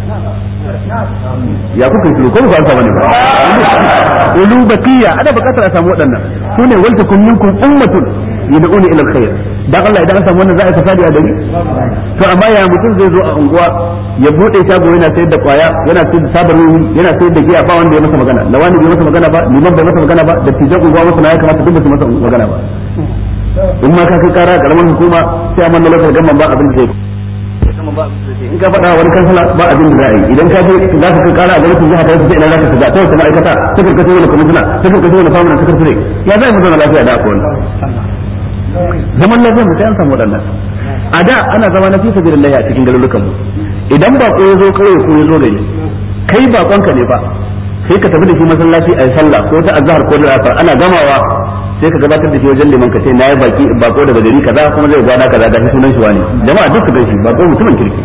ya kuka yi ko ba ku bane ba ulu bakiya ana bukatar a samu waɗannan su ne wal takum minkum ummatun yad'una ila alkhair dan Allah idan an samu wannan za a fasadi a gari to amma ya mutum zai zo a unguwa ya bude shago yana sayar da kwaya yana sayar da sabar ruhi yana sayar da giya ba wanda ya masa magana lawani bai masa magana ba liman bai masa magana ba da tijan unguwa masa na ya kamata duk su masa magana ba in ma ka kai kara karamar hukuma sai amma na lokacin gamman ba abin da zai in ka faɗa wani kansala ba abin da za a yi idan ka je za ka kai kara a gwamnatin jiha ta wasu sai ina za ka shiga ta wasu ma'aikata ta karkashin wani kwamishina ta karkashin wani famunan sakatare ya zai mu zauna lafiya da akwai zaman lafiya mu sai an samu waɗannan a da ana zama na fi sabilillah a cikin garurukan mu idan ba ko yazo kawai ko yazo gari kai bakonka ne ba sai ka tafi da shi masallaci a sallah ko ta azhar ko da asar ana gamawa sai ka gabatar da shi wajen liman ka ce nayi baki bako daga gari kaza kuma zai gwada kaza ga shi sunan shi wani jama'a duk su gan shi bako mutumin kirki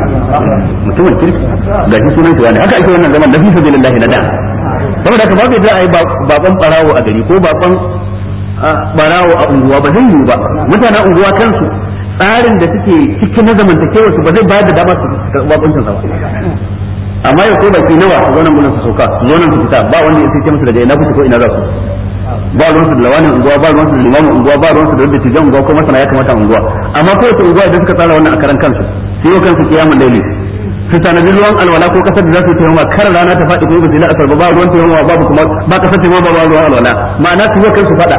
ga shi sunan shi wani haka ake wannan zaman da fi sabilillah na da saboda haka babu da ai bakon barawo a gari ko bakon barawo a unguwa ba zai yi ba mutanen unguwa kansu tsarin da suke cikin na zamantakewa su ba zai bayar da dama su karɓi bakuncin sa ba amma ya ko baki nawa su zo nan gurin su sauka su zo nan su fita ba wanda ya ce musu daga ina kuke ko ina za ku ba ruwan su da lawanin unguwa ba ruwan su da limamin unguwa ba ruwan su da wanda tijan unguwa ko masana ya kamata unguwa amma ko wata unguwa idan suka tsara wannan a karan kansu sai yau kansu kiyamun laili su tanadi ruwan alwala ko kasar da za su yi taimama kar rana ta faɗi ko ba su yi la'asar ba ruwan taimama babu kuma ba kasar taimama ba ruwan alwala ma'ana su yau kansu faɗa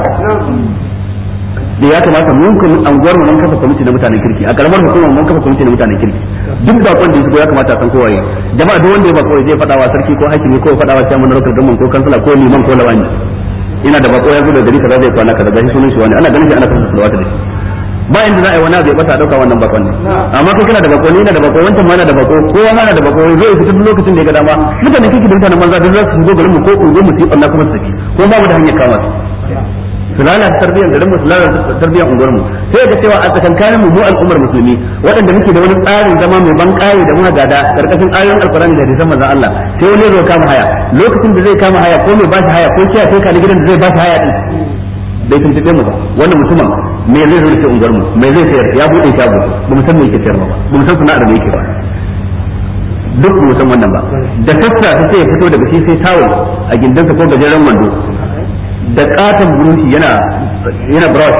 da ya kamata mun kuma anguwar mu mun kafa kwamiti na mutanen kirki a karamar hukumar mun kafa kwamiti na mutanen kirki duk bakon da ya kamata a san kowa yi jama'a duk wanda ya bako zai faɗa wa sarki ko hakimi ko faɗa wa chairman na lokacin ko kansala ko liman ko lawani ina da bako ya zo da gari kaza zai kwana kaza gashi sunan shi wani ana ganin shi ana kasa salawata da shi ba inda za a yi wani abu ya bata dauka wannan bakon ne amma kai kana da bako ni na da bako wancan ma na da bako kowa ma na da bako zai fita duk lokacin da ya ga dama mutanen kirki da mutanen banza duk za su zo garin mu ko ungo mu sai Allah kuma su tafi ko ba mu da hanyar kama su lalata tarbiyyar garin mu su lalata tarbiyyar unguwar mu sai ga cewa a tsakankanin mu al'ummar musulmi waɗanda muke da wani tsarin zama mai ban ƙaye da muka gada karkashin ayoyin alkurani da hadisan manzon Allah sai wani zo kama haya lokacin da zai kama haya ko mai bashi haya ko kiya sai ka da gidan da zai bashi haya din bai tuntube mu ba wannan mutumin me zai zo da unguwar mu me zai sayar ya bude shago ba mu san me yake sayar ba mu san sana'ar da yake ba duk mu san wannan ba da sassa ta sai ya fito daga shi sai tawo a gindansa ko gajeren wando da katon burushi yana brush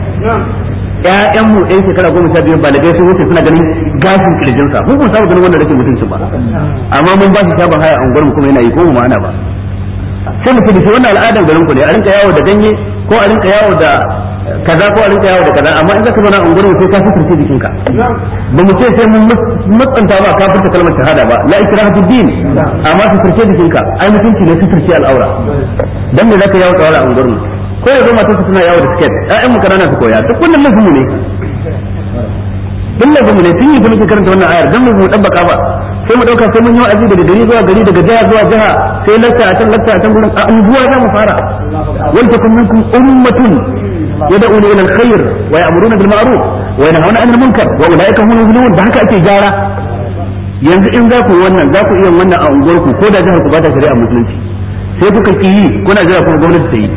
ƴaƴan mu ɗan shekara 12 ba da gaisu wuce suna ganin gashin kirjinsa mun kun saba ganin wannan rashin mutunci ba amma mun ba shi shaban haya a unguwar mu kuma yana yi ko mu ma'ana ba sai mu ce wannan al'adan garin ku ne a rinka yawo da ganye ko a rinka yawo da kaza ko a rinka yawo da kaza amma in zaka zo na unguwar mu sai ka fitirce jikinka ba mu ce sai mun mutsanta ba ka furta kalmar shahada ba la ikraha fi din amma fitirce jikinka ai mutunci ne fitirce al'aura dan me zaka yawo tsawara a unguwar mu ko yanzu mata su suna yawo da skirt ƴaƴan mu kanana su koya duk wannan lafimu ne duk lafimu ne tun yi kuma karanta wannan ayar dan mu dabbaka ba sai mu dauka sai mun yi wa'azi daga gari zuwa gari daga jiha zuwa jiha sai lacca a can gurin a unguwa za mu fara wal takum minkum ummatun yad'una ila alkhair wa ya'muruna bil ma'ruf wa yanhauna 'anil munkar wa ulaika humul muflihun da haka ake gyara yanzu in za ku wannan za ku iya wannan a unguwarku ko da jihar ku ba ta shari'a musulunci sai kuka ki yi kuna jira kuma gwamnati ta yi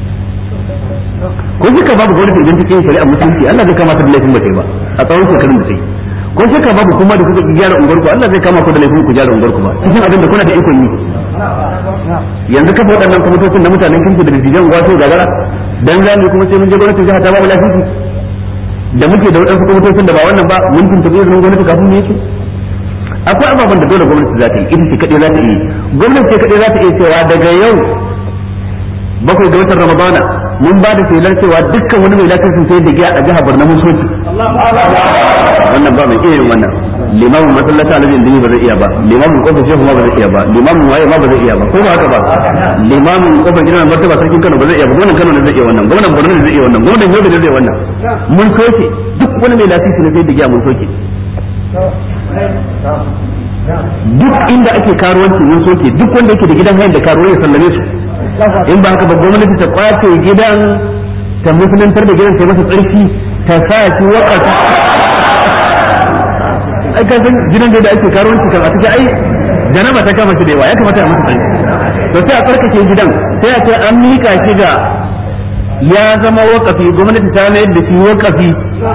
ko kika babu gwamnati idan take yin shari'a musulunci Allah zai kama ta da laifin ba ta yi ba a tsawon shekarun da ta yi ko shika babu kuma da kuka gyara unguwar ku Allah zai kama ku da laifin ku gyara unguwar ku ba cikin abin da kuna da ikon yi yanzu kafa waɗannan kwamitocin da mutanen kinki da dattijan wato gagara dan zami kuma sai mun je gwamnatin jiha ta ba mu lafiya da muke da waɗansu kwamitocin da ba wannan ba mun tuntuɓe izinin gwamnati kafin mu yake akwai ababen da dole gwamnati za ta yi ita ce kaɗai za ta yi gwamnati ce kaɗai za ta iya cewa daga yau 7 ga watan Ramadana mun ba da shelar cewa dukkan wani mai lafiya sun sai da giya a jihar Borno mun soki wannan ba mai iya yin wannan limamin masallaci alajin dini ba zai iya ba limamin kofar shehu ma ba zai iya ba limamin waye ma ba zai iya ba ko ba haka ba limamin kofar gidan martaba sarkin Kano ba zai iya ba gwamnan Kano ne zai iya wannan gwamnan Borno ne zai iya wannan gwamnan Yobe ne zai wannan mun soke duk wani mai lafiya ne sai da giya mun soke duk inda ake karuwanci mun soke duk wanda yake da gidan hayan da karuwa ya sallame su in ba haka ba gwamnati ta kwace gidan ta musuluntar da gidan ta masa tsarki ta sa shi wakafi ai ka san gidan da ake karuwanci kan a cikin ai janaba ta kama shi da yawa ya kamata a masa tsarki to sai a tsarkake gidan sai a ce an mika shi ga ya zama wakafi gwamnati ta mayar da shi wakafi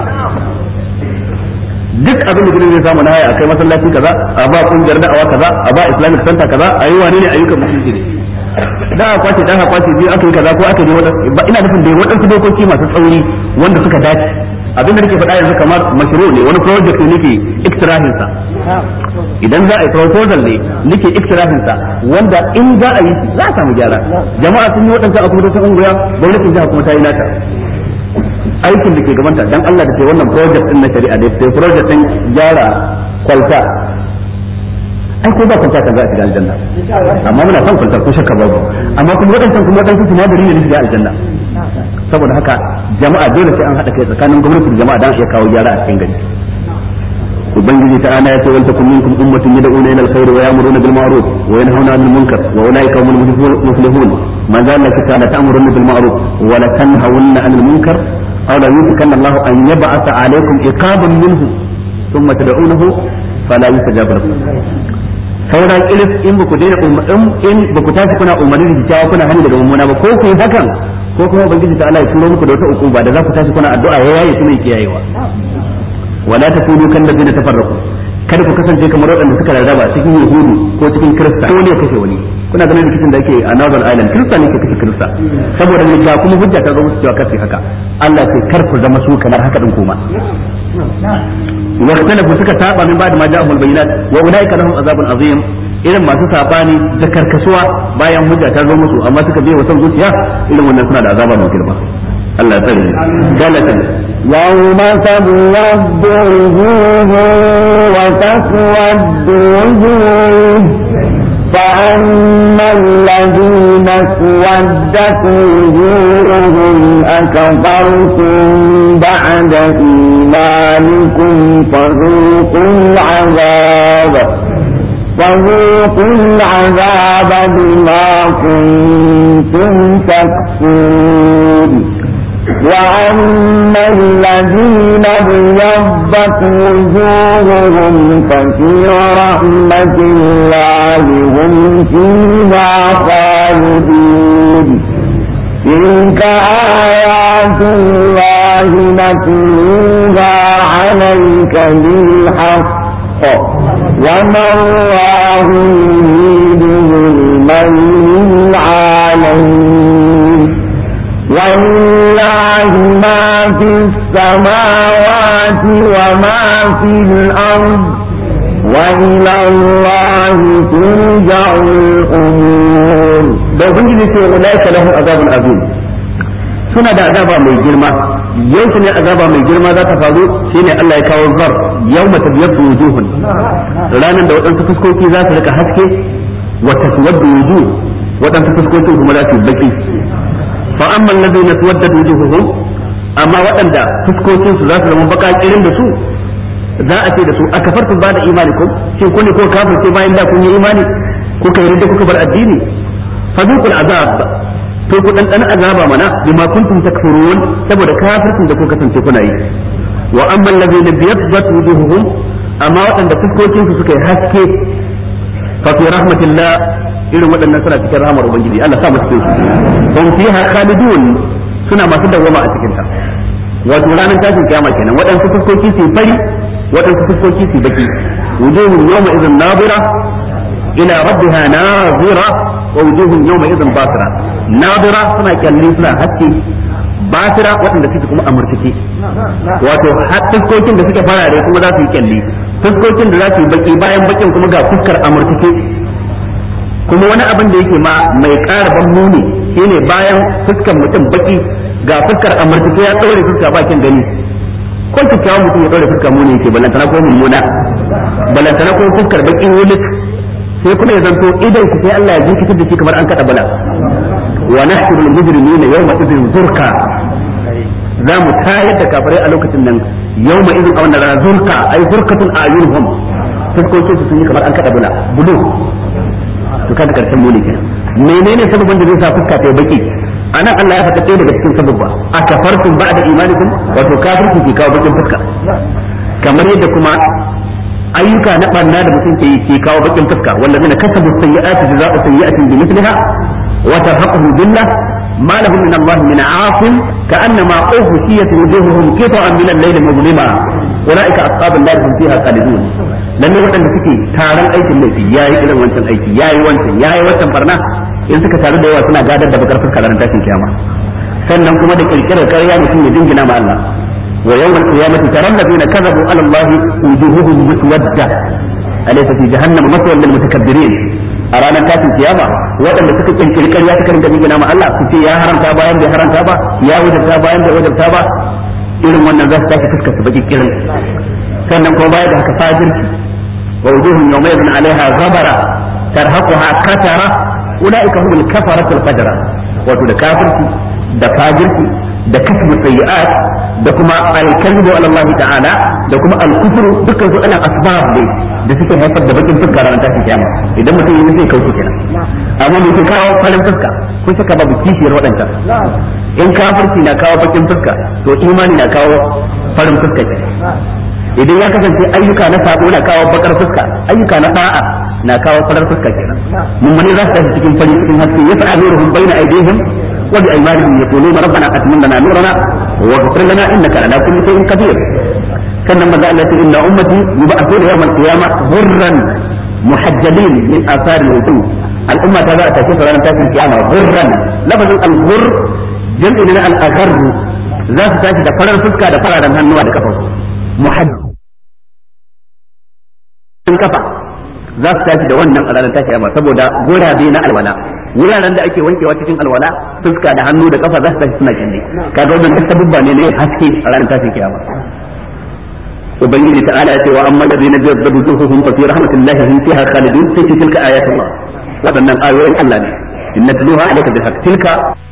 duk abin da gidan zai samu na haya akai masallaci kaza a ba kungiyar da'awa kaza a ba islamic center kaza a yi wane ne ayyukan musulunci ne da aka kwace dan kwace biyu aka yi kaza ko aka yi ba ina nufin da waɗansu dokoki masu tsauri wanda suka dace abin da nake faɗa yanzu kamar mashru ne wani project ne nake iktirahin sa idan za a yi proposal ne nake iktirahin sa wanda in za a yi za a samu gyara jama'a sun yi waɗansu akwai unguya gwamnatin jiha kuma ta yi nata aikin da ke gabanta dan Allah da ke wannan project din na shari'a da ke project din gyara kwalta ai ko ba kwalta kan za a shiga aljanna amma muna son kwalta ko shakka babu amma kuma wadannan kuma wadansu su madari ne shiga aljanna saboda haka jama'a dole sai an hada kai tsakanin gwamnati da jama'a dan iya kawo gyara a cikin gari ubangiji ta ana yace wal takum minkum ummatun yad'una ila alkhair wa ya'muruna bil ma'ruf wa yanhauna 'anil munkar wa ulaika humul muflihun man zalla kitana ta'muruna bil ma'ruf wa la tanhauna 'anil munkar aw la yusikanna Allahu an yab'atha 'alaykum iqaban minhu thumma tad'unahu fala yustajab lakum sauran ilis in ba ku daina in ba ku tashi kuna umarni da kyakkyawa kuna hani daga mummuna ba ko ku yi hakan ko kuma ubangiji ta Allah ya turo muku da wata ukuba da za ku tashi kuna addu'a ya yaye kuma ya kiyayewa wala takunu kan ladina tafarraqu kada ku kasance kamar waɗanda suka rarraba cikin yahudu ko cikin kirista ko ne ya kashe wani kuna ganin rikicin da yake a Northern Ireland kirista ne ke kashe kirista saboda ne ga kuma hujja ta zo musu cewa kace haka Allah ce kar ku zama su kamar haka din kuma واختلفوا suka saba min ba'da ma ja'ahul bayyinat wa ulaika lahum azabun azim irin masu sabani da karkasuwa bayan hujja ta zo musu amma suka biye wasan zuciya irin wannan suna da azaba mai girma Allah ya tsare galatan
yawma tabyaddu wujuhun wa taswaddu wujuhun فأما الذين اسودت وجوههم أكفرتم بعد إيمانكم فذوقوا العذاب بما كنتم تكفرون وأما الذين ابيضت وجوههم ففي رحمة الله هم فيها خالدون تلك آيات الله نتلوها عليك بالحق وما الله يريد ظلما للعالمين ولله ما في السماوات وما في الأرض وإلى الله ترجع الأمور.
لو كنت أولئك لهم عذاب عظيم suna da azaba mai girma yau ne azaba mai girma za ta faru shine Allah ya kawo zar yawma tabyaddu wujuhun ranan da wadansu fuskoki za su rika haske wa taswaddu wujuh wadansu fuskokin kuma za su baki fa amma alladhina tawaddat wujuhuhum amma wadanda fuskokin su za su zama baka kirin da su za a ce da su akafartum ba da imanikum shin kun ko kafirce bayan da kun yi imani kuka yi da kuka bar addini fadukul azab to ku dan azaba mana bima kuntum takfurun saboda kafircin da kuka kasance kuna yi wa amma alladhina biyaddat wujuhuhum amma wadanda fuskokin su suka yi haske fa fi rahmatillah irin wadannan suna cikin rahmar ubangiji Allah sa mu cikin su hum fiha khalidun suna masu dawama a cikin ta wato ranar tashin kiyama kenan wadansu fuskoki su fari wadansu fuskoki su baki wujuhun yawma idhin nadira ila rabbiha nazira wa wujuhun yawma idhin basira nadira suna kyalli suna haske basira waɗanda suke kuma amurtake wato fuskokin da suke farare kuma za su yi kyalli fuskokin da za su yi baki bayan bakin kuma ga fuskar amurtake kuma wani abin da yake ma mai ƙara ban muni shine bayan fuskar mutum baki ga fuskar amurtake ya ɗaure fuska bakin gani ko kyakkyawan mutum ya ɗaure fuskar muni yake balantana ko mummuna balantana ko fuskar baki wulik sai kuma ya zanto idan ku sai Allah ya jikitar da shi kamar an kada bala wa nahshurul mujrimina yawma idhin zurqa za mu tayar da kafirai a lokacin nan yawma idhin a wannan rana zurqa ay zurqatun ayunhum fuskokin su sun yi kamar an kada bala bulu to kada karshen muni kenan menene sababin da zai sa fuska ta baki anan Allah ya faɗa ɗaya daga cikin sababba akafartum ba'da imanikum wato kafirci ke kawo bakin fuska kamar yadda kuma ayyuka na barna da mutum ke kawo bakin fuska wallazina kasabu sayyi'ati jazaa'u sayyi'atin bimithliha wa tarhaquhum billah ma lahum min Allah min 'asim ka'annama ughshiyat wujuhuhum qita'an min al-layli muzlima ulaika ashabun nar hum fiha khalidun lalle wadanda suke taron aikin laifi yayi irin wancan aiki yayi wancan barna in suka taru da yawa suna gadar da bakar fuska ranar tashin kiyama sannan kuma da kirkirar ƙarya mutum ya dingina ma Allah ويوم القيامة ترى الذين كذبوا على الله وجوههم مسودة أليس في جهنم مثوى للمتكبرين أرانا كاتب القيامة وأن تكتب الكل يا تكرم دمي نام الله كتي يا حرام تابا يا حرام تابا يا وجب تابا يا وجب تابا إلى من الناس تاكي تسكت بجي كيرن سنن كوبايد هكا فاجر ووجوه يومئذ عليها غبرة ترهقها كترة أولئك هم الكفرة الفجرة وتو كافرتي da fajirki da kasbu sayyi'at da kuma al-kadhibu ala Allah ta'ala da kuma al-kufru dukkan su ana asbab ne da suke haifar da bakin fuska ranar tashin kiyama idan mutum yi sai kauce kenan amma me ke kawo farin fuska ko saka babu kishiyar wadanta in kafirci na kawo bakin fuska to imani na kawo farin fuska kenan idan ya kasance ayyuka na sabo na kawo bakar fuska ayyuka na da'a na kawo farar fuska kenan mun ne za su tafi cikin farin cikin haske yas'aluhum baina aydihim وبأيمانهم يقولون ربنا أتمم لنا نورنا واغفر لنا إنك على كل شيء قدير. كان لما قال إن أمتي يبعثون يوم القيامة غرا محجلين من آثار الوجوه. الأمة تبعت تشوف لنا تأتي القيامة غرا. لفظ الغر جمع من الأغر ذات تأتي دفرا فسكا دفرا دمهن وادكفر محجل كفا za su tashi da wannan a ranar tashi amma saboda gurabe na alwala wuraren da ake wankewa cikin alwala fuska da hannu da kafa za su tashi suna kyalle kaga wannan duk sabubba ne ne haske a ranar tashi kiyama ubangiji ta'ala ya ce wa amma ladina jazzabu zuhuhum fa fi rahmatillahi hum fiha khalidun sai tilka ayatullah wadannan ayoyin Allah ne inna tluha alayka bil haqq tilka